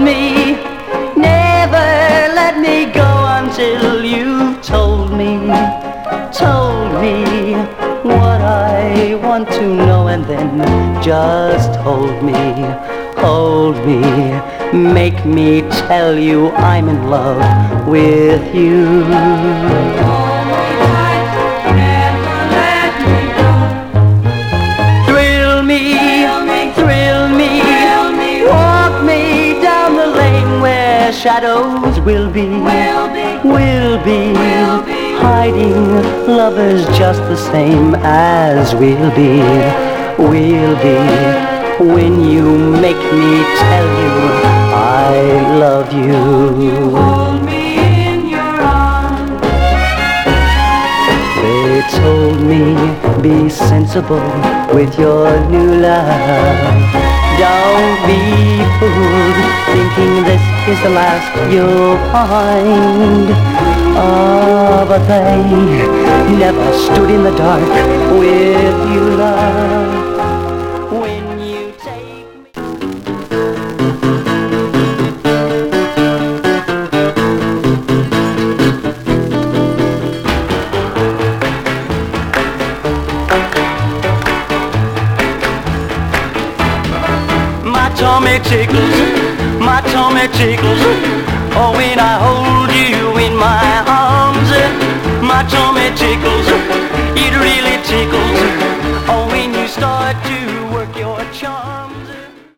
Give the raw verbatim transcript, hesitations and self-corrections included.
me, never let me go until you told me, told me what I want to know, and then just hold me, hold me, make me tell you I'm in love with you. Hold me tight, never let me go. Thrill me, Thrill me, thrill me, thrill me, walk me down the lane where shadows will be, will be, will be, will be. hiding lovers just the same as we'll be, we'll be, when you make me tell you I love you. Hold me in your arms. They told me, be sensible with your new love. Don't be fooled, thinking this is the last you'll find. Ah, but they never stood in the dark with you, love. When you take me. My tummy tickles, my tummy tickles. Oh, when I hold you in my arms, my tummy tickles, it really tickles. Oh, when you start to work your charm.